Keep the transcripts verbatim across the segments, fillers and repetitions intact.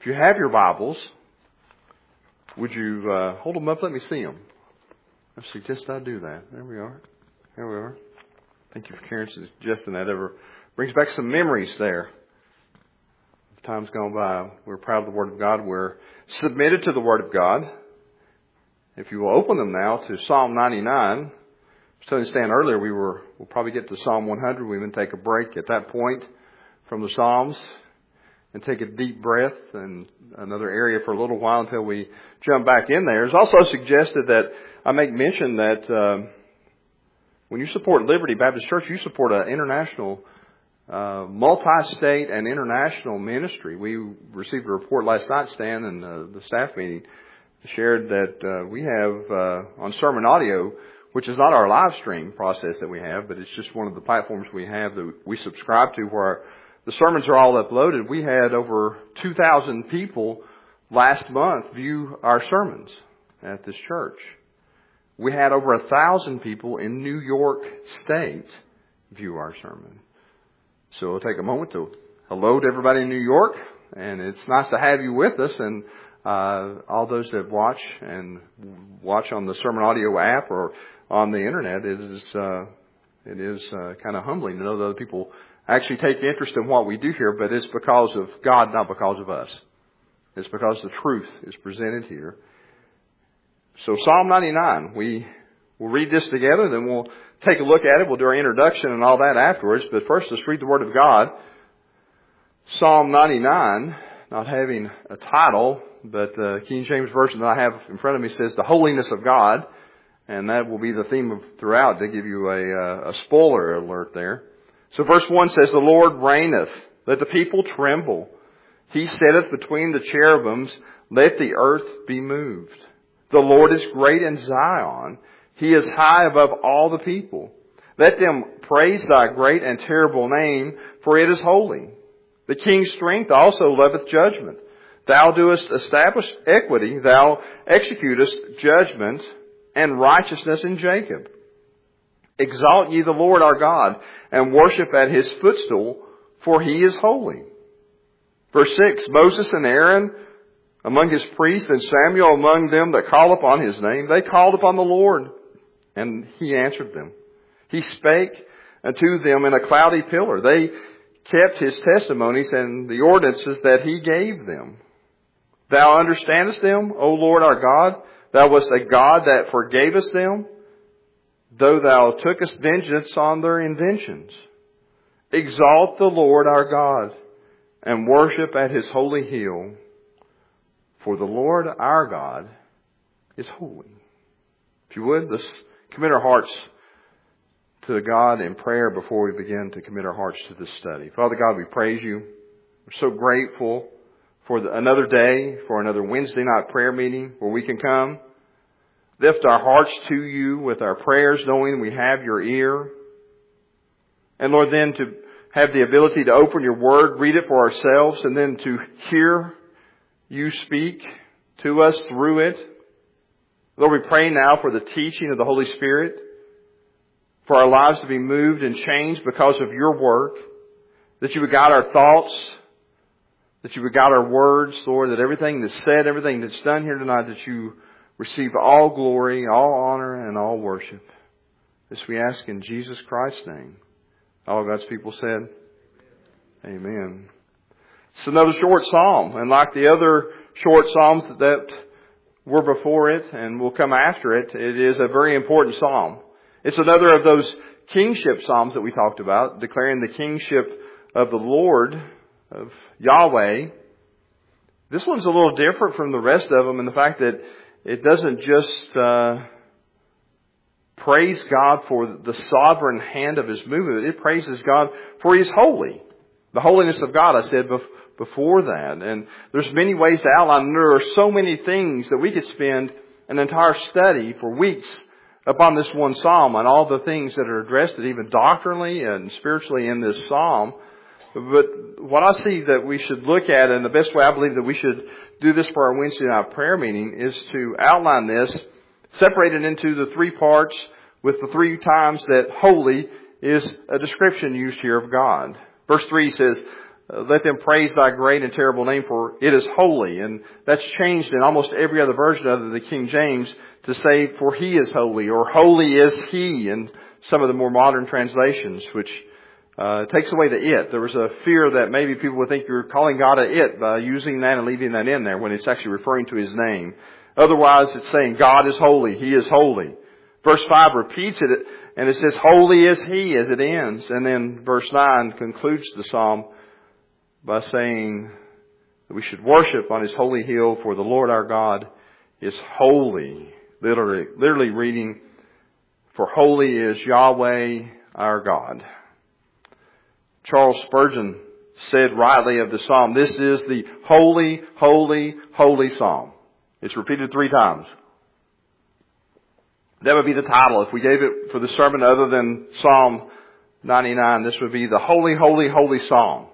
you have your Bibles, would you uh, hold them up? Let me see them. I suggest I do that. There we are. There we are. Thank you for Karen suggesting that. Ever brings back some memories there. Time's gone by. We're proud of the Word of God. We're submitted to the Word of God. If you will open them now to Psalm ninety-nine. I was telling Stan earlier, we were, we'll probably get to Psalm one hundred. We even take a break at that point from the Psalms and take a deep breath and another area for a little while until we jump back in there. It's also suggested that I make mention that um, when you support Liberty Baptist Church, you support an international, uh, multi-state and international ministry. We received a report last night, Stan, and uh, the staff meeting shared that uh, we have uh, on Sermon Audio, which is not our live stream process that we have, but it's just one of the platforms we have that we subscribe to where our, the sermons are all uploaded. We had over two thousand people last month view our sermons at this church. We had over a thousand people in New York State view our sermon. So we'll take a moment to hello to everybody in New York, and it's nice to have you with us. And uh, all those that watch and watch on the Sermon Audio app or on the internet, it is uh, it is uh, kind of humbling to know that other people actually take interest in what we do here, but it's because of God, not because of us. It's because the truth is presented here. So Psalm ninety-nine, we will read this together, then we'll take a look at it. We'll do our introduction and all that afterwards. But first, let's read the Word of God. Psalm ninety-nine, not having a title, but the King James Version that I have in front of me says, The Holiness of God. And that will be the theme of throughout, to give you a, a spoiler alert there. So verse one says, The Lord reigneth, let the people tremble. He sitteth between the cherubims, let the earth be moved. The Lord is great in Zion. He is high above all the people. Let them praise thy great and terrible name, for it is holy. The king's strength also loveth judgment. Thou doest establish equity. Thou executest judgment and righteousness in Jacob. Exalt ye the Lord our God, and worship at his footstool, for he is holy. Verse six, Moses and Aaron among his priests, and Samuel among them that call upon his name, they called upon the Lord, and he answered them. He spake unto them in a cloudy pillar. They kept his testimonies and the ordinances that he gave them. Thou understandest them, O Lord our God. Thou wast a God that forgavest them, though thou tookest vengeance on their inventions. Exalt the Lord our God, and worship at his holy hill. For the Lord our God is holy. If you would, let's commit our hearts to God in prayer before we begin to commit our hearts to this study. Father God, we praise you. We're so grateful for the, another day, for another Wednesday night prayer meeting where we can come, lift our hearts to you with our prayers, knowing we have your ear. And Lord, then to have the ability to open your word, read it for ourselves, and then to hear you speak to us through it. Lord, we pray now for the teaching of the Holy Spirit, for our lives to be moved and changed because of your work, that you would guide our thoughts, that you would guide our words, Lord, that everything that's said, everything that's done here tonight, that you receive all glory, all honor, and all worship. This we ask in Jesus Christ's name. All God's people said, Amen. It's another short psalm, and like the other short psalms that were before it and will come after it, it is a very important psalm. It's another of those kingship psalms that we talked about, declaring the kingship of the Lord, of Yahweh. This one's a little different from the rest of them in the fact that it doesn't just uh, praise God for the sovereign hand of his movement. It praises God for he is holy. The holiness of God, I said before that. And there's many ways to outline. There are so many things that we could spend an entire study for weeks upon this one psalm and all the things that are addressed, even doctrinally and spiritually in this psalm. But what I see that we should look at, and the best way I believe that we should do this for our Wednesday night prayer meeting, is to outline this, separate it into the three parts with the three times that holy is a description used here of God. Verse three says, Uh, let them praise thy great and terrible name, for it is holy. And that's changed in almost every other version other than the King James to say, for he is holy, or holy is he, in some of the more modern translations, which uh, takes away the it. There was a fear that maybe people would think you're calling God a it by using that and leaving that in there when it's actually referring to his name. Otherwise, it's saying God is holy, he is holy. Verse five repeats it, and it says, holy is he, as it ends. And then verse nine concludes the psalm by saying that we should worship on his holy hill, for the Lord our God is holy. Literally, literally reading, for holy is Yahweh our God. Charles Spurgeon said rightly of the psalm, this is the holy, holy, holy psalm. It's repeated three times. That would be the title. If we gave it for the sermon other than Psalm ninety-nine, this would be the holy, holy, holy psalm.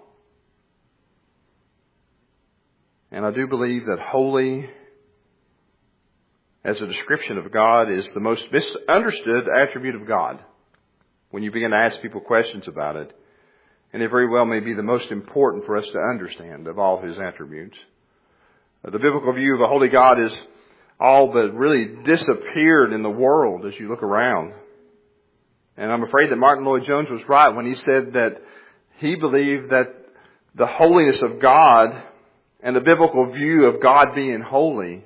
And I do believe that holy, as a description of God, is the most misunderstood attribute of God when you begin to ask people questions about it. And it very well may be the most important for us to understand of all his attributes. The biblical view of a holy God is all but really disappeared in the world as you look around. And I'm afraid that Martin Lloyd-Jones was right when he said that he believed that the holiness of God and the biblical view of God being holy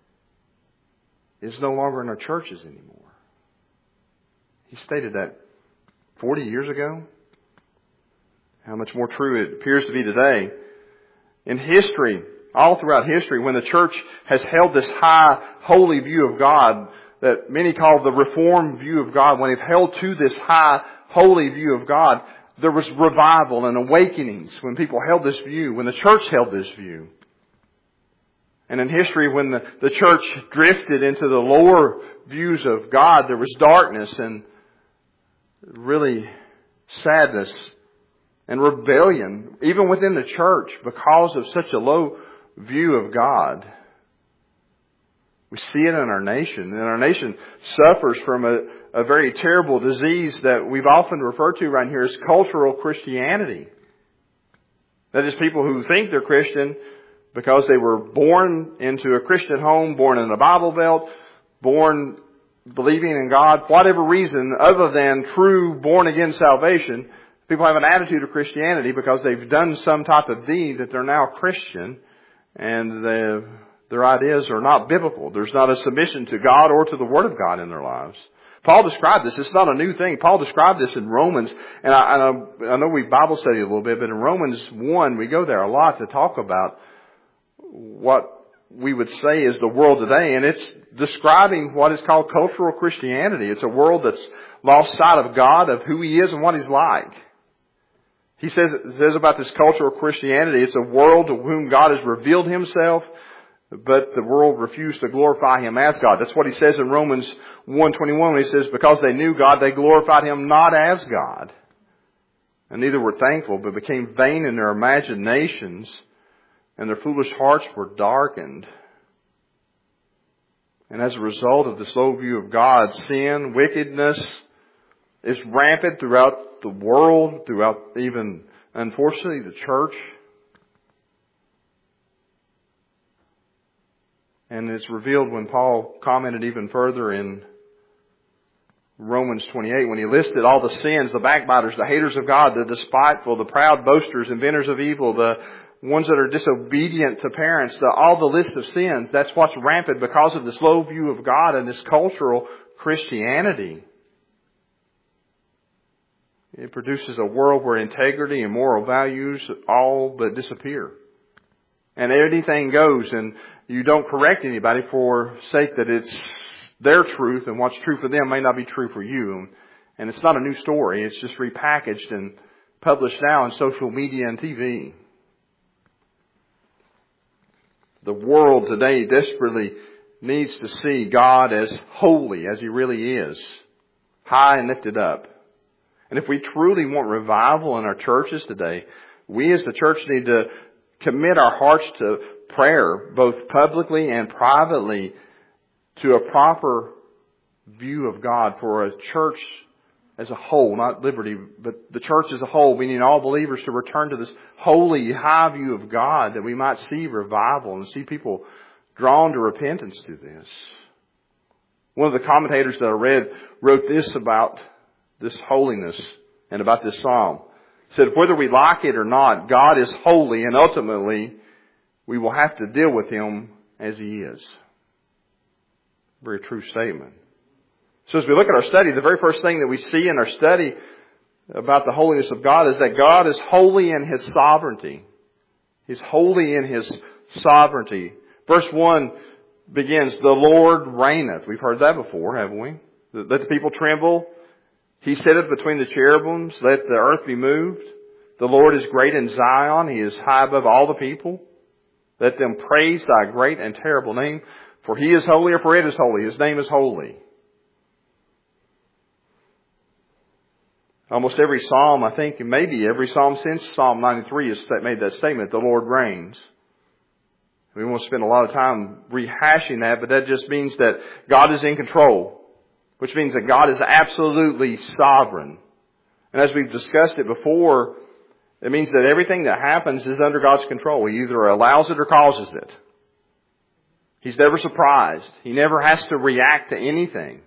is no longer in our churches anymore. He stated that forty years ago. How much more true it appears to be today. In history, all throughout history, when the church has held this high, holy view of God that many call the Reformed view of God, when they've held to this high, holy view of God, there was revival and awakenings when people held this view, when the church held this view. And in history, when the, the church drifted into the lower views of God, there was darkness and really sadness and rebellion, even within the church, because of such a low view of God. We see it in our nation. And our nation suffers from a, a very terrible disease that we've often referred to around here as cultural Christianity. That is, people who think they're Christian because they were born into a Christian home, born in a Bible Belt, born believing in God, whatever reason other than true born-again salvation. People have an attitude of Christianity because they've done some type of deed that they're now Christian, and the, their ideas are not biblical. There's not a submission to God or to the Word of God in their lives. Paul described this. It's not a new thing. Paul described this in Romans, and I, and I, I know we Bible study a little bit, but in Romans one, we go there a lot to talk about what we would say is the world today, and it's describing what is called cultural Christianity. It's a world that's lost sight of God, of who He is and what He's like. He says, says about this cultural Christianity, it's a world to whom God has revealed Himself, but the world refused to glorify Him as God. That's what he says in Romans one twenty-one when he says, because they knew God, they glorified Him not as God. And neither were thankful, but became vain in their imaginations, and their foolish hearts were darkened. And as a result of this low view of God, sin, wickedness is rampant throughout the world, throughout even, unfortunately, the church. And it's revealed when Paul commented even further in Romans twenty-eight, when he listed all the sins, the backbiters, the haters of God, the despiteful, the proud boasters, inventors of evil, the ones that are disobedient to parents, the, all the list of sins. That's what's rampant because of this low view of God and this cultural Christianity. It produces a world where integrity and moral values all but disappear. And anything goes, and you don't correct anybody for sake that it's their truth, and what's true for them may not be true for you. And it's not a new story. It's just repackaged and published now on social media and T V. The world today desperately needs to see God as holy as He really is, high and lifted up. And if we truly want revival in our churches today, we as the church need to commit our hearts to prayer, both publicly and privately, to a proper view of God, for a church as a whole, not Liberty, but the church as a whole, meaning all believers, to return to this holy, high view of God, that we might see revival and see people drawn to repentance through this. One of the commentators that I read wrote this about this holiness and about this psalm. He said, whether we like it or not, God is holy, and ultimately we will have to deal with Him as He is. Very true statement. So as we look at our study, the very first thing that we see in our study about the holiness of God is that God is holy in His sovereignty. He's holy in His sovereignty. Verse one begins, the Lord reigneth. We've heard that before, haven't we? Let the people tremble. He sitteth between the cherubims. Let the earth be moved. The Lord is great in Zion. He is high above all the people. Let them praise Thy great and terrible name. For He is holy, or for it is holy. His name is holy. Almost every psalm, I think, and maybe every psalm since Psalm ninety-three has made that statement, the Lord reigns. We won't spend a lot of time rehashing that, but that just means that God is in control, which means that God is absolutely sovereign. And as we've discussed it before, it means that everything that happens is under God's control. He either allows it or causes it. He's never surprised. He never has to react to anything.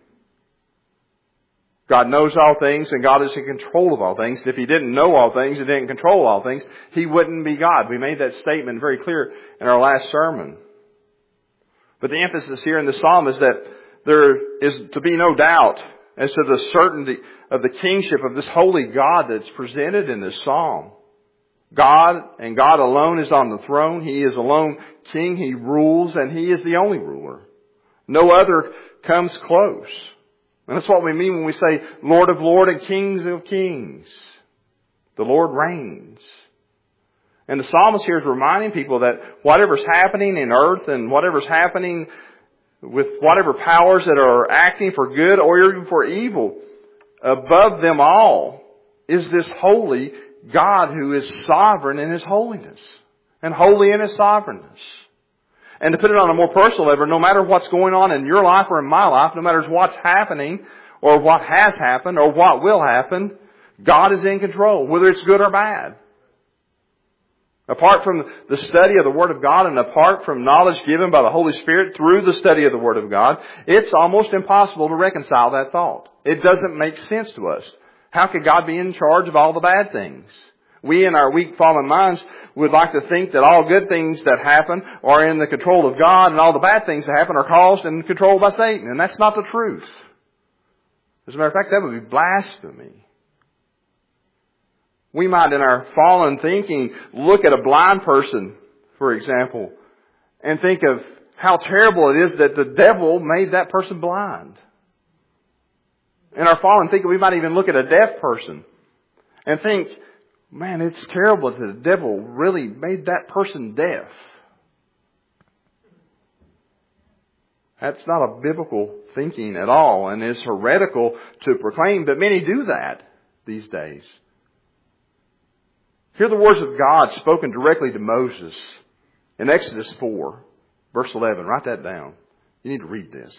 God knows all things, and God is in control of all things. If He didn't know all things and didn't control all things, He wouldn't be God. We made that statement very clear in our last sermon. But the emphasis here in the psalm is that there is to be no doubt as to the certainty of the kingship of this holy God that's presented in this psalm. God and God alone is on the throne. He is alone king. He rules, and He is the only ruler. No other comes close. And that's what we mean when we say Lord of Lords and Kings of Kings. The Lord reigns. And the psalmist here is reminding people that whatever's happening in earth and whatever's happening with whatever powers that are acting for good or even for evil, above them all is this holy God who is sovereign in His holiness and holy in His sovereignness. And to put it on a more personal level, no matter what's going on in your life or in my life, no matter what's happening or what has happened or what will happen, God is in control, whether it's good or bad. Apart from the study of the Word of God and apart from knowledge given by the Holy Spirit through the study of the Word of God, it's almost impossible to reconcile that thought. It doesn't make sense to us. How could God be in charge of all the bad things? We in our weak fallen minds would like to think that all good things that happen are in the control of God and all the bad things that happen are caused and controlled by Satan. And that's not the truth. As a matter of fact, that would be blasphemy. We might in our fallen thinking look at a blind person, for example, and think of how terrible it is that the devil made that person blind. In our fallen thinking, we might even look at a deaf person and think, man, it's terrible that the devil really made that person deaf. That's not a biblical thinking at all and is heretical to proclaim, but many do that these days. Hear the words of God spoken directly to Moses in Exodus four, verse eleven. Write that down. You need to read this.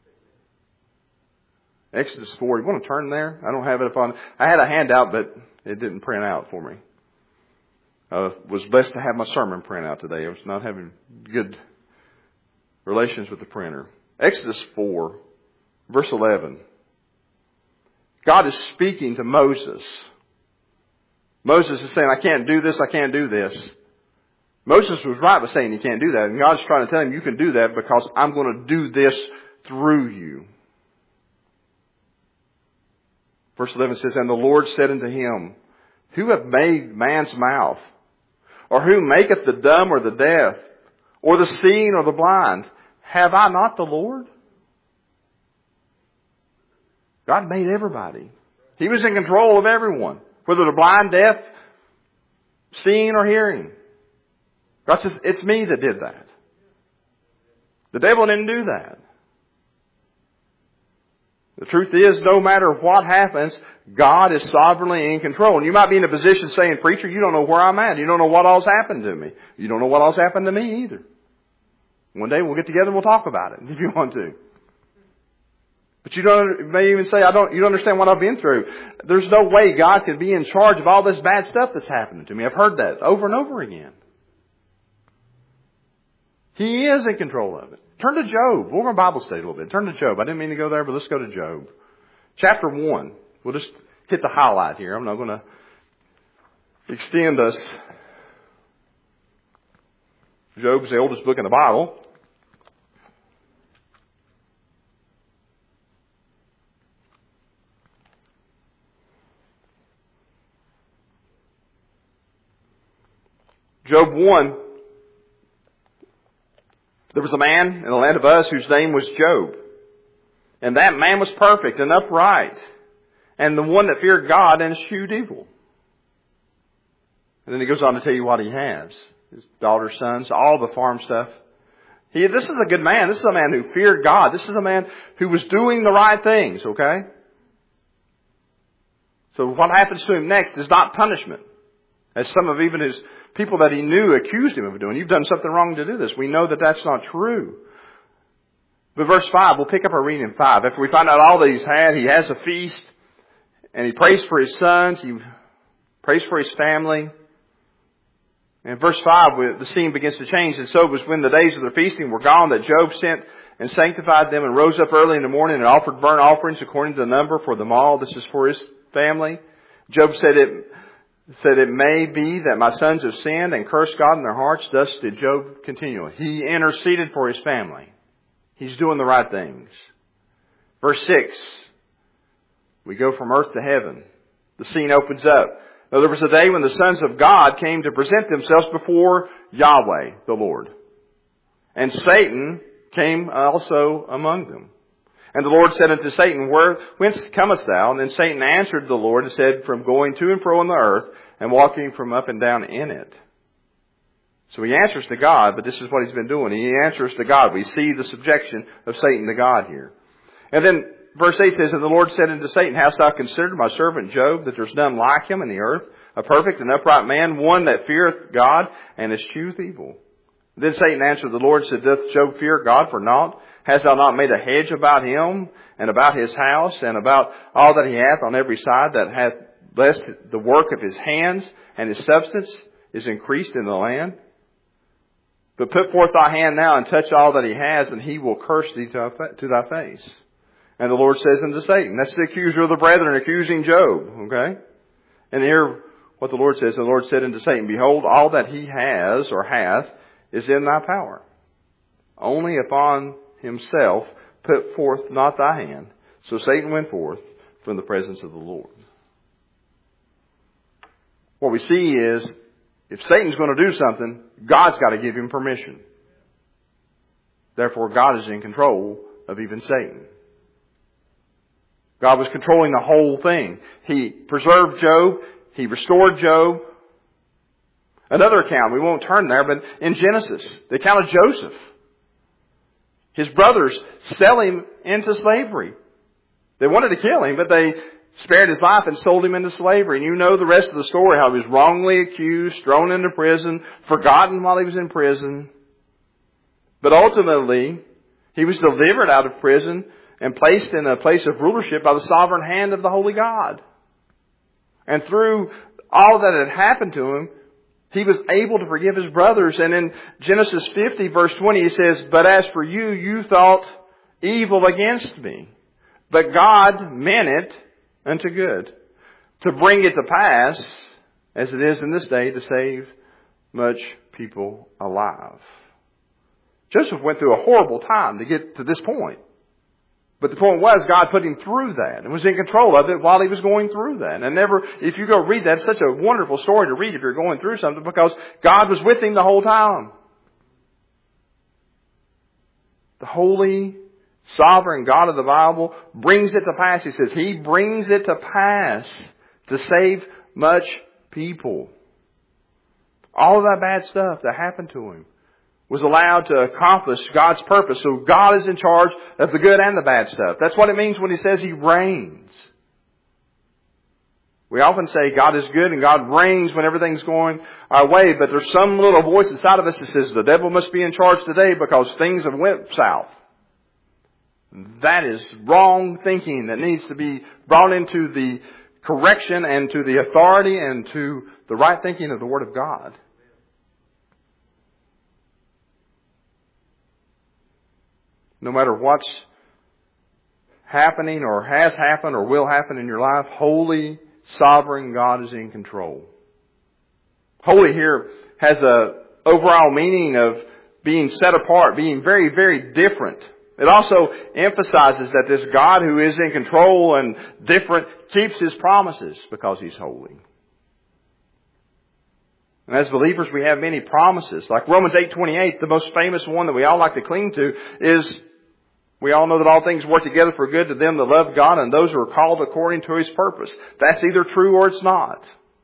Exodus four. You want to turn there? I don't have it up on. I had a handout, but it didn't print out for me. I was blessed to have my sermon print out today. I was not having good relations with the printer. Exodus four, verse eleven. God is speaking to Moses. Moses is saying, I can't do this, I can't do this. Moses was right by saying he can't do that. And God's trying to tell him, you can do that because I'm going to do this through you. Verse eleven says, and the Lord said unto him, who hath made man's mouth? Or who maketh the dumb or the deaf? Or the seeing or the blind? Have I not the Lord? God made everybody. He was in control of everyone. Whether they're blind, deaf, seeing or hearing. God says, it's me that did that. The devil didn't do that. The truth is, no matter what happens, God is sovereignly in control. And you might be in a position saying, preacher, you don't know where I'm at. You don't know what all's happened to me. You don't know what all's happened to me either. One day we'll get together and we'll talk about it if you want to. But you don't, you may even say, I don't, you don't understand what I've been through. There's no way God can be in charge of all this bad stuff that's happening to me. I've heard that over and over again. He is in control of it. Turn to Job. We're going to Bible study a little bit. Turn to Job. I didn't mean to go there, but let's go to Job. Chapter one. We'll just hit the highlight here. I'm not going to extend us. Job's the oldest book in the Bible. Job one. There was a man in the land of Uz whose name was Job. And that man was perfect and upright. And the one that feared God and eschewed evil. And then he goes on to tell you what he has. His daughters, sons, all the farm stuff. He, this is a good man. This is a man who feared God. This is a man who was doing the right things, okay? So what happens to him next is not punishment. As some of even his people that he knew accused him of doing. You've done something wrong to do this. We know that that's not true. But verse five, we'll pick up our reading in five. After we find out all that he's had, he has a feast. And he prays for his sons. He prays for his family. And verse five, the scene begins to change. And so it was when the days of their feasting were gone that Job sent and sanctified them and rose up early in the morning and offered burnt offerings according to the number for them all. This is for his family. Job said it, said it may be that my sons have sinned and cursed God in their hearts. Thus did Job continually. He interceded for his family. He's doing the right things. Verse six. We go from earth to heaven. The scene opens up. Now there was a day when the sons of God came to present themselves before Yahweh, the Lord. And Satan came also among them. And the Lord said unto Satan, Where, whence comest thou? And then Satan answered the Lord and said, From going to and fro on the earth and walking from up and down in it. So he answers to God, but this is what he's been doing. He answers to God. We see the subjection of Satan to God here. And then verse eight says, And the Lord said unto Satan, Hast thou considered my servant Job, that there's none like him in the earth, a perfect and upright man, one that feareth God and escheweth evil? Then Satan answered the Lord and said, Doth Job fear God for naught? Hast thou not made a hedge about him and about his house and about all that he hath on every side, that hath blessed the work of his hands, and his substance is increased in the land? But put forth thy hand now and touch all that he has, and he will curse thee to thy face. And the Lord says unto Satan, that's the accuser of the brethren accusing Job, okay? And here what the Lord says, the Lord said unto Satan, Behold, all that he has or hath is in thy power. Only upon himself put forth not thy hand. So Satan went forth from the presence of the Lord. What we see is, if Satan's going to do something, God's got to give him permission. Therefore, God is in control of even Satan. God was controlling the whole thing. He preserved Job. He restored Job. Another account, we won't turn there, but in Genesis, the account of Joseph. His brothers sell him into slavery. They wanted to kill him, but they spared his life and sold him into slavery. And you know the rest of the story, how he was wrongly accused, thrown into prison, forgotten while he was in prison. But ultimately, he was delivered out of prison and placed in a place of rulership by the sovereign hand of the Holy God. And through all that had happened to him, he was able to forgive his brothers. And in Genesis fifty, verse twenty, he says, But as for you, you thought evil against me. But God meant it unto good, to bring it to pass, as it is in this day, to save much people alive. Joseph went through a horrible time to get to this point. But the point was, God put him through that and was in control of it while he was going through that. And never, if you go read that, it's such a wonderful story to read if you're going through something, because God was with him the whole time. The holy, sovereign God of the Bible brings it to pass. He says He brings it to pass to save much people. All of that bad stuff that happened to him was allowed to accomplish God's purpose. So God is in charge of the good and the bad stuff. That's what it means when He says He reigns. We often say God is good and God reigns when everything's going our way, but there's some little voice inside of us that says the devil must be in charge today because things have went south. That is wrong thinking that needs to be brought into the correction and to the authority and to the right thinking of the Word of God. No matter what's happening or has happened or will happen in your life, holy, sovereign God is in control. Holy here has a overall meaning of being set apart, being very, very different. It also emphasizes that this God who is in control and different keeps His promises because He's holy. And as believers, we have many promises. Like Romans eight twenty-eight, the most famous one that we all like to cling to is, we all know that all things work together for good to them that love God and those who are called according to His purpose. That's either true or it's not.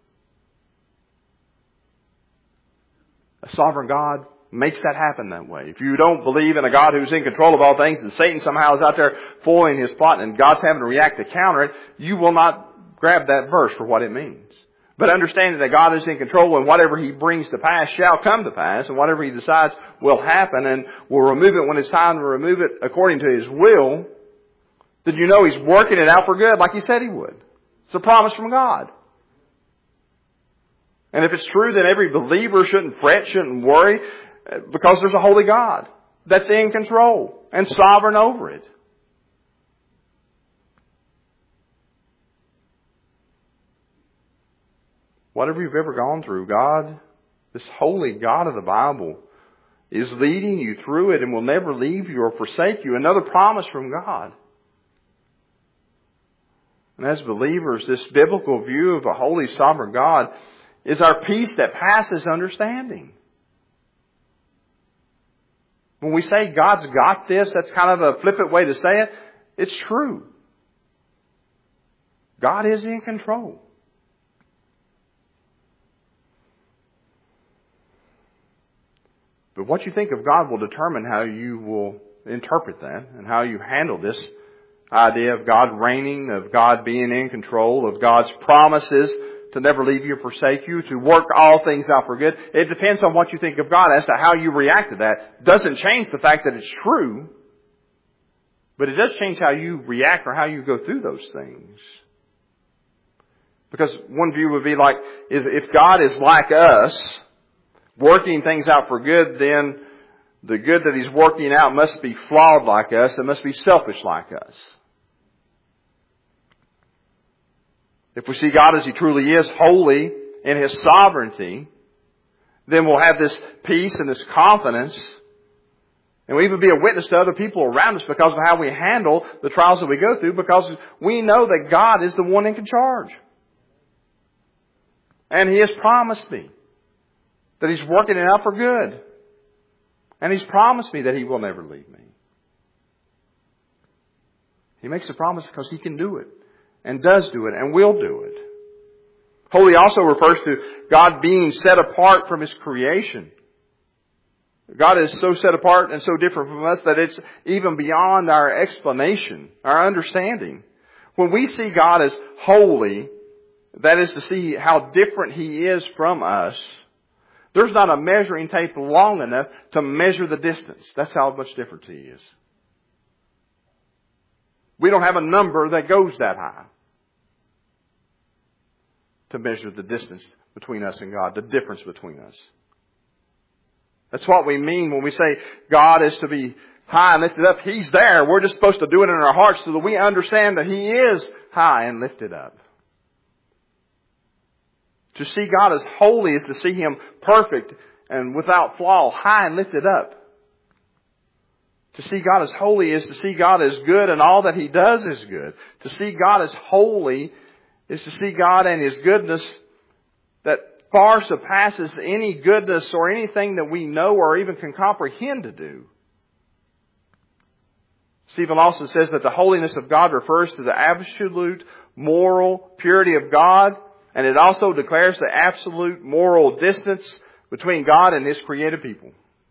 A sovereign God makes that happen that way. If you don't believe in a God who's in control of all things and Satan somehow is out there foiling his plot and God's having to react to counter it, you will not grab that verse for what it means. But understanding that God is in control and whatever He brings to pass shall come to pass, and whatever He decides will happen, and will remove it when it's time to remove it according to His will, then you know He's working it out for good like He said He would. It's a promise from God. And if it's true, then every believer shouldn't fret, shouldn't worry, because there's a holy God that's in control and sovereign over it. Whatever you've ever gone through, God, this holy God of the Bible, is leading you through it and will never leave you or forsake you. Another promise from God. And as believers, this biblical view of a holy, sovereign God is our peace that passes understanding. When we say God's got this, that's kind of a flippant way to say it. It's true. God is in control. But what you think of God will determine how you will interpret that and how you handle this idea of God reigning, of God being in control, of God's promises to never leave you or forsake you, to work all things out for good. It depends on what you think of God as to how you react to that. Doesn't change the fact that it's true, but it does change how you react or how you go through those things. Because one view would be like, if God is like us, working things out for good, then the good that He's working out must be flawed like us. It must be selfish like us. If we see God as He truly is, holy in His sovereignty, then we'll have this peace and this confidence. And we'll even be a witness to other people around us because of how we handle the trials that we go through, because we know that God is the one in charge. And He has promised me that He's working it out for good. And He's promised me that He will never leave me. He makes a promise because He can do it. And does do it. And will do it. Holy also refers to God being set apart from His creation. God is so set apart and so different from us that it's even beyond our explanation, our understanding. When we see God as holy, that is to see how different He is from us, there's not a measuring tape long enough to measure the distance. That's how much different He is. We don't have a number that goes that high to measure the distance between us and God, the difference between us. That's what we mean when we say God is to be high and lifted up. He's there. We're just supposed to do it in our hearts so that we understand that He is high and lifted up. To see God as holy is to see Him perfect and without flaw, high and lifted up. To see God as holy is to see God as good and all that He does is good. To see God as holy is to see God and His goodness that far surpasses any goodness or anything that we know or even can comprehend to do. Stephen Lawson says that the holiness of God refers to the absolute moral purity of God, and it also declares the absolute moral distance between God and His created people.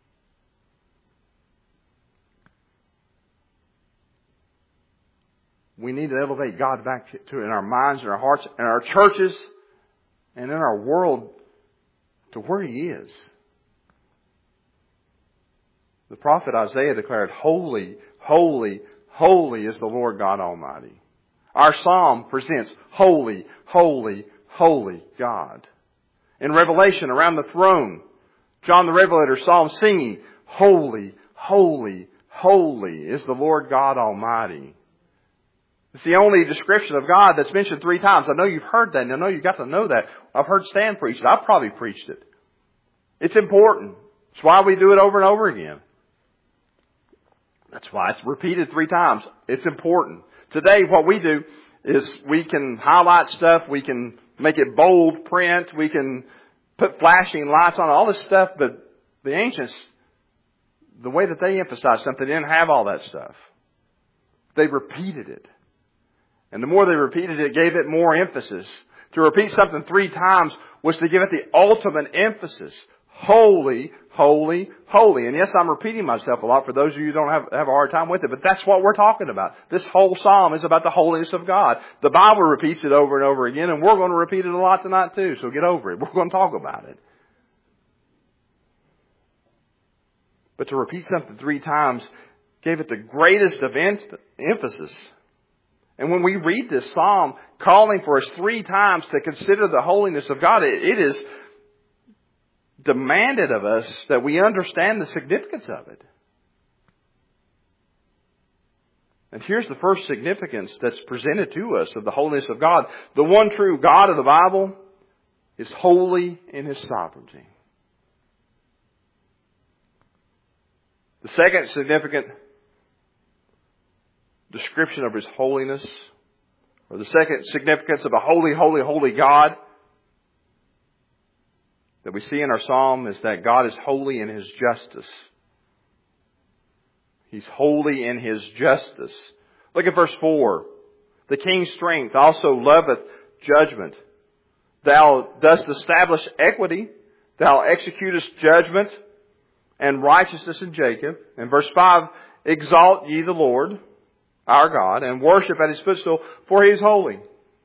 We need to elevate God back to in our minds, in our hearts, in our churches, and in our world to where He is. The prophet Isaiah declared, "Holy, holy, holy is the Lord God Almighty. Our psalm presents holy, holy, holy God. In Revelation, around the throne, John the Revelator saw him singing, holy, holy, holy is the Lord God Almighty. It's the only description of God that's mentioned three times. I know you've heard that, and I know you've got to know that. I've heard Stan preach it. I've probably preached it. It's important. It's why we do it over and over again. That's why it's repeated three times. It's important. Today, what we do is we can highlight stuff, we can make it bold print, we can put flashing lights on it, all this stuff, but the ancients, the way that they emphasized something, they didn't have all that stuff. They repeated it. And the more they repeated it, it gave it more emphasis. To repeat something three times was to give it the ultimate emphasis. Holy, holy, holy. And yes, I'm repeating myself a lot for those of you who don't have, have a hard time with it, but that's what we're talking about. This whole psalm is about the holiness of God. The Bible repeats it over and over again, and we're going to repeat it a lot tonight too, so get over it. We're going to talk about it. But to repeat something three times gave it the greatest of emphasis. And when we read this psalm calling for us three times to consider the holiness of God, it, it is demanded of us that we understand the significance of it. And here's the first significance that's presented to us of the holiness of God. The one true God of the Bible is holy in His sovereignty. The second significant description of His holiness, or the second significance of a holy, holy, holy God that we see in our psalm is that God is holy in His justice. He's holy in His justice. Look at verse four. The king's strength also loveth judgment. Thou dost establish equity. Thou executest judgment and righteousness in Jacob. And verse five, exalt ye the Lord, our God, and worship at His footstool, for He is holy.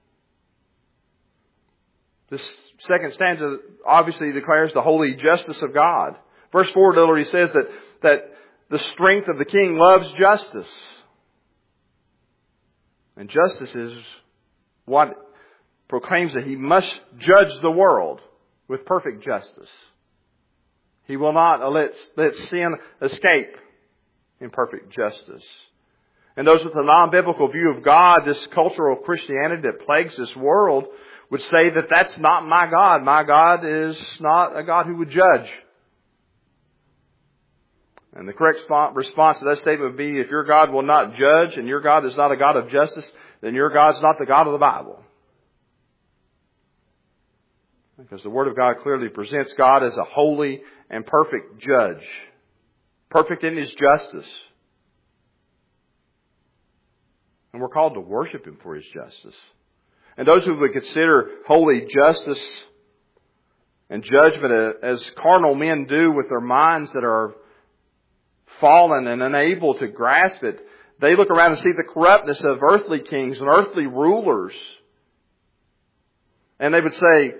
This second stanza obviously declares the holy justice of God. Verse four literally says that, that the strength of the king loves justice. And justice is what proclaims that He must judge the world with perfect justice. He will not let, let sin escape in perfect justice. And those with a non-biblical view of God, this cultural Christianity that plagues this world, would say that that's not my God. My God is not a God who would judge. And the correct response to that statement would be, if your God will not judge and your God is not a God of justice, then your God's not the God of the Bible. Because the Word of God clearly presents God as a holy and perfect judge. Perfect in His justice. And we're called to worship Him for His justice. And those who would consider holy justice and judgment as carnal men do with their minds that are fallen and unable to grasp it, they look around and see the corruptness of earthly kings and earthly rulers. And they would say,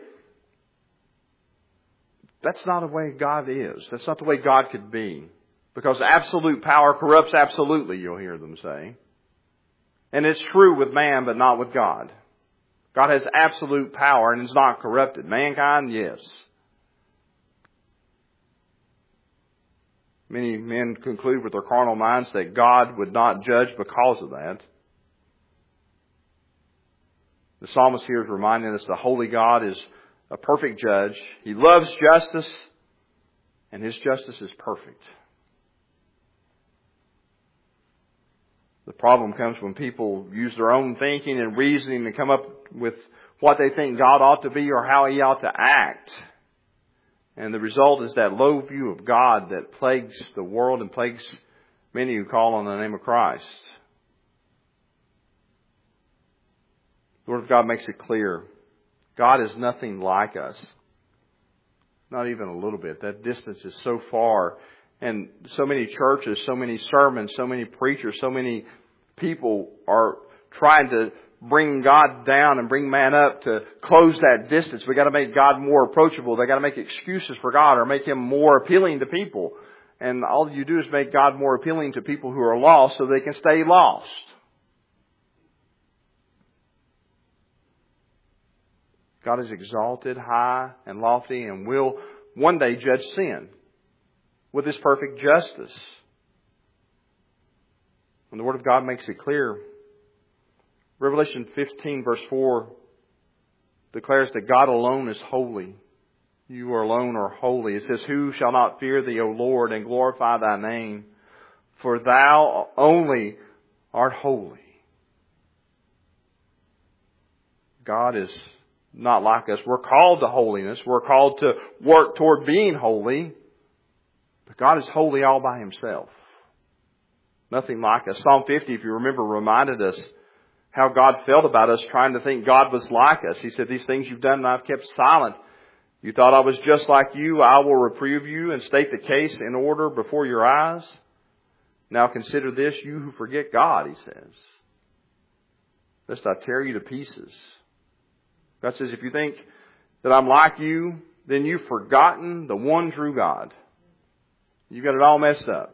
that's not the way God is. That's not the way God could be. Because absolute power corrupts absolutely, you'll hear them say. And it's true with man, but not with God. God has absolute power and is not corrupted. Mankind, yes. Many men conclude with their carnal minds that God would not judge because of that. The psalmist here is reminding us the holy God is a perfect judge. He loves justice, and His justice is perfect. The problem comes when people use their own thinking and reasoning to come up with what they think God ought to be or how He ought to act. And the result is that low view of God that plagues the world and plagues many who call on the name of Christ. The Word of God makes it clear. God is nothing like us. Not even a little bit. That distance is so far. And so many churches, so many sermons, so many preachers, so many people are trying to bring God down and bring man up to close that distance. We've got to make God more approachable. They've got to make excuses for God or make Him more appealing to people. and all you do is make God more appealing to people who are lost so they can stay lost. God is exalted, high and lofty, and will one day judge sin with His perfect justice. And the Word of God makes it clear. Revelation fifteen verse four declares that God alone is holy. You alone are holy. It says, who shall not fear Thee, O Lord, and glorify Thy name? For Thou only art holy. God is not like us. We're called to holiness. We're called to work toward being holy. But God is holy all by Himself. Nothing like us. Psalm fifty, if you remember, reminded us how God felt about us trying to think God was like us. He said, these things you've done and I've kept silent. You thought I was just like you. I will reprove you and state the case in order before your eyes. Now consider this, you who forget God, He says, lest I tear you to pieces. God says, if you think that I'm like you, then you've forgotten the one true God. You got it all messed up.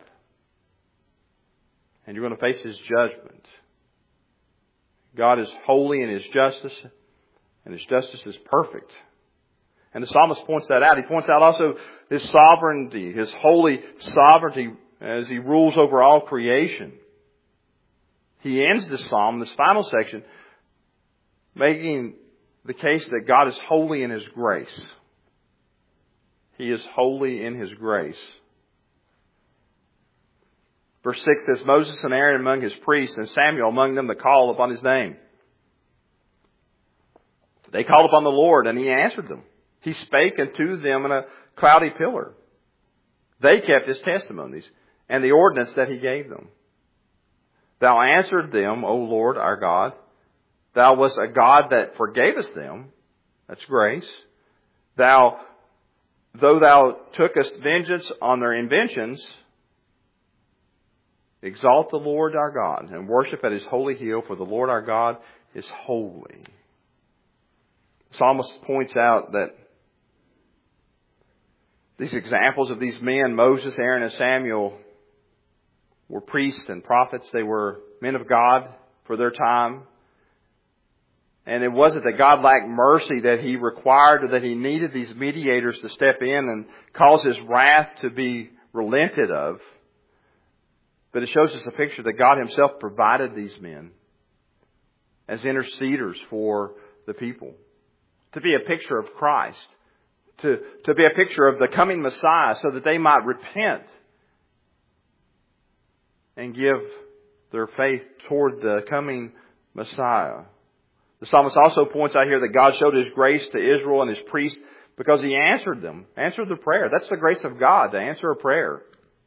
And you're going to face His judgment. God is holy in His justice, and His justice is perfect. And the psalmist points that out. He points out also His sovereignty, His holy sovereignty as He rules over all creation. He ends this psalm, this final section, making the case that God is holy in His grace. He is holy in His grace. Verse six says, Moses and Aaron among His priests, and Samuel among them that call upon His name. They called upon the Lord, and He answered them. He spake unto them in a cloudy pillar. They kept His testimonies and the ordinance that He gave them. Thou answered them, O Lord our God. Thou wast a God that forgavest them. That's grace. Thou, though Thou tookest vengeance on their inventions, exalt the Lord our God and worship at His holy hill, for the Lord our God is holy. The psalmist points out that these examples of these men, Moses, Aaron, and Samuel, were priests and prophets. They were men of God for their time. And it wasn't that God lacked mercy that He required or that He needed these mediators to step in and cause His wrath to be relented of. But it shows us a picture that God Himself provided these men as interceders for the people. To be a picture of Christ. To, to be a picture of the coming Messiah so that they might repent and give their faith toward the coming Messiah. The psalmist also points out here that God showed His grace to Israel and His priests because He answered them, answered the prayer. That's the grace of God, to answer a prayer.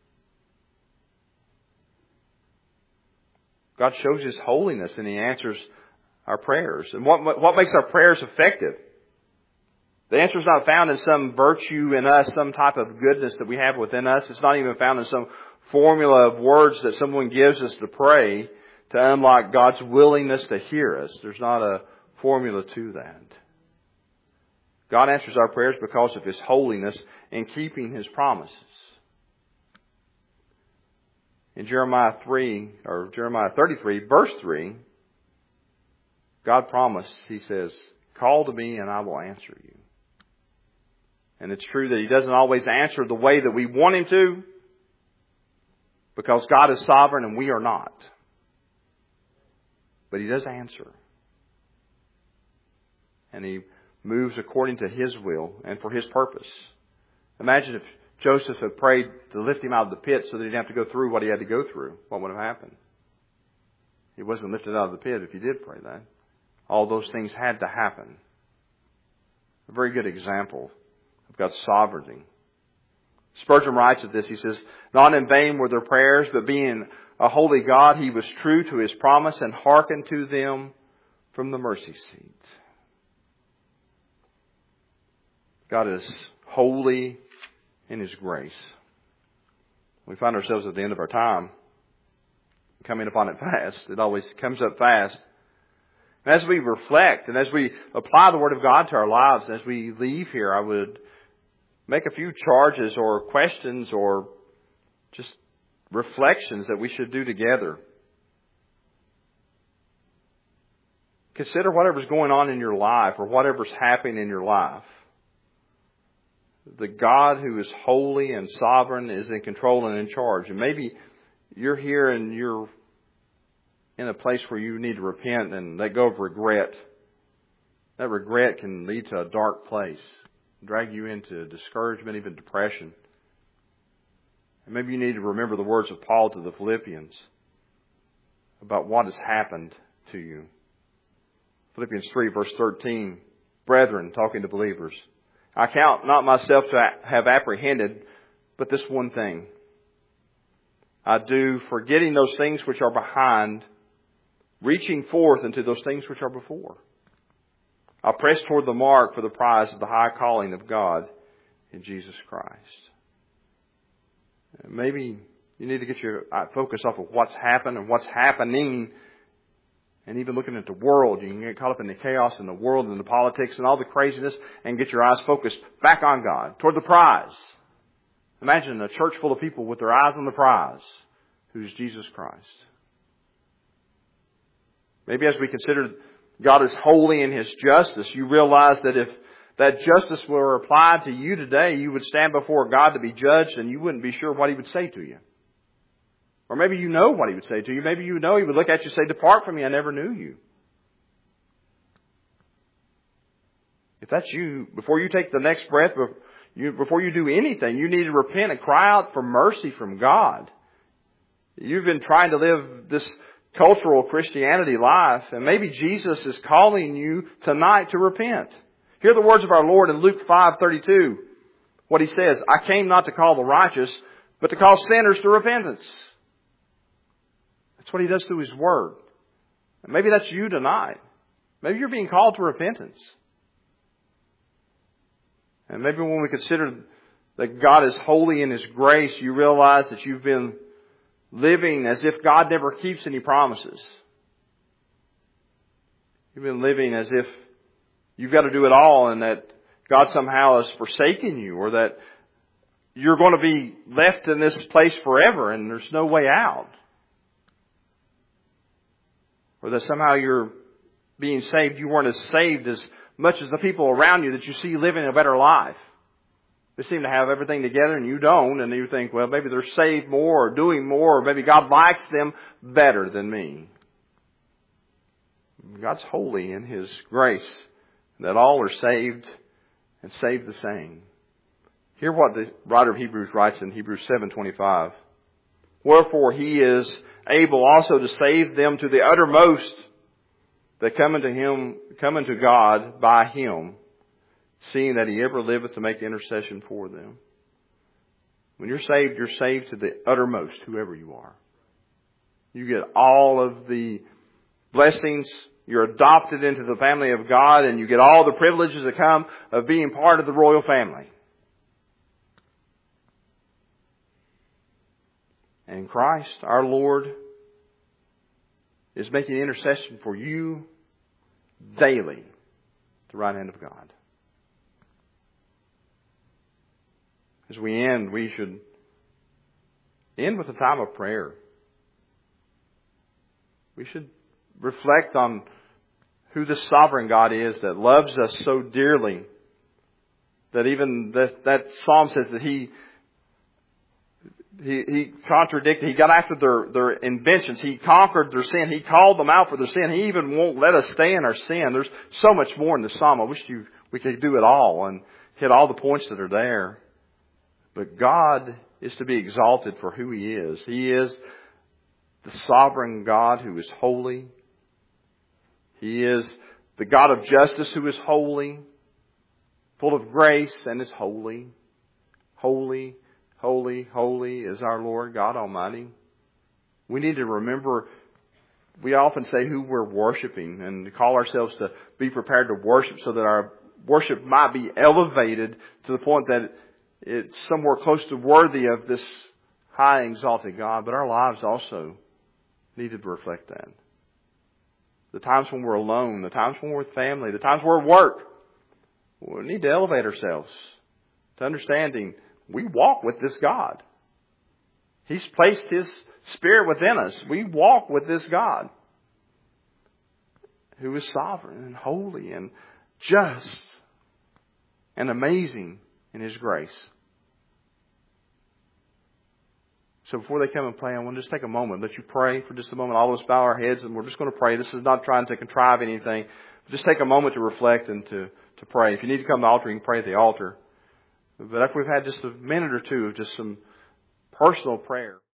God shows His holiness and He answers our prayers. And what, what makes our prayers effective? The answer is not found in some virtue in us, some type of goodness that we have within us. It's not even found in some formula of words that someone gives us to pray to unlock God's willingness to hear us. There's not a formula to that. God answers our prayers because of His holiness and keeping His promises. In Jeremiah three, or Jeremiah thirty-three, verse three, God promised, He says, call to me and I will answer you. And it's true that He doesn't always answer the way that we want Him to, because God is sovereign and we are not. But He does answer. And He moves according to His will and for His purpose. Imagine if Joseph had prayed to lift him out of the pit so that he didn't have to go through what he had to go through. What would have happened? He wasn't lifted out of the pit if he did pray that. All those things had to happen. A very good example of God's sovereignty. Spurgeon writes of this. He says, not in vain were their prayers, but being a holy God, He was true to His promise and hearkened to them from the mercy seat. God is holy in His grace. We find ourselves at the end of our time, coming upon it fast. It always comes up fast. And as we reflect and as we apply the Word of God to our lives, and as we leave here, I would make a few charges or questions or just reflections that we should do together. Consider whatever's going on in your life or whatever's happening in your life. The God who is holy and sovereign is in control and in charge. And maybe you're here and you're in a place where you need to repent and let go of regret. That regret can lead to a dark place, drag you into discouragement, even depression. And maybe you need to remember the words of Paul to the Philippians about what has happened to you. Philippians three, verse thirteen, brethren, talking to believers, I count not myself to have apprehended, but this one thing I do, forgetting those things which are behind, reaching forth into those things which are before. I press toward the mark for the prize of the high calling of God in Jesus Christ. Maybe you need to get your focus off of what's happened and what's happening, and even looking at the world. You can get caught up in the chaos in the world and the politics and all the craziness, and get your eyes focused back on God, toward the prize. Imagine a church full of people with their eyes on the prize, who's Jesus Christ. Maybe as we consider God is holy in His justice, you realize that if that justice were applied to you today, you would stand before God to be judged and you wouldn't be sure what He would say to you. Or maybe you know what He would say to you. Maybe you know He would look at you and say, depart from me, I never knew you. If that's you, before you take the next breath, before you do anything, you need to repent and cry out for mercy from God. You've been trying to live this cultural Christianity life, and maybe Jesus is calling you tonight to repent. Hear the words of our Lord in Luke five thirty-two. What He says, I came not to call the righteous, but to call sinners to repentance. That's what He does through His Word. And maybe that's you tonight. Maybe you're being called to repentance. And maybe when we consider that God is holy in His grace, you realize that you've been living as if God never keeps any promises. You've been living as if you've got to do it all and that God somehow has forsaken you, or that you're going to be left in this place forever and there's no way out. Or that somehow you're being saved, you weren't as saved as much as the people around you that you see living a better life. They seem to have everything together and you don't, and you think, well, maybe they're saved more or doing more, or maybe God likes them better than me. God's holy in His grace, that all are saved and saved the same. Hear what the writer of Hebrews writes in Hebrews seven twenty-five. Wherefore He is able also to save them to the uttermost that come unto Him, come unto God by Him, seeing that He ever liveth to make intercession for them. When you're saved, you're saved to the uttermost, whoever you are. You get all of the blessings. You're adopted into the family of God, and you get all the privileges that come of being part of the royal family. And Christ, our Lord, is making intercession for you daily at the right hand of God. As we end, we should end with a time of prayer. We should reflect on who this sovereign God is that loves us so dearly that even that, that psalm says that He He, he contradicted, He got after their, their inventions. He conquered their sin. He called them out for their sin. He even won't let us stay in our sin. There's so much more in the psalm. I wish you, we could do it all and hit all the points that are there. But God is to be exalted for who He is. He is the sovereign God who is holy. He is the God of justice who is holy, full of grace and is holy. Holy, holy, holy is our Lord God Almighty. We need to remember, we often say who we're worshiping and call ourselves to be prepared to worship so that our worship might be elevated to the point that it's somewhere close to worthy of this high exalted God. But our lives also need to reflect that. The times when we're alone, the times when we're with family, the times we're at work, we need to elevate ourselves to understanding we walk with this God. He's placed His Spirit within us. We walk with this God who is sovereign and holy and just and amazing in His grace. So before they come and play, I want to just take a moment, let you pray for just a moment. All of us bow our heads and we're just going to pray. This is not trying to contrive anything. Just take a moment to reflect and to, to pray. If you need to come to the altar, you can pray at the altar. But after we've had just a minute or two of just some personal prayer.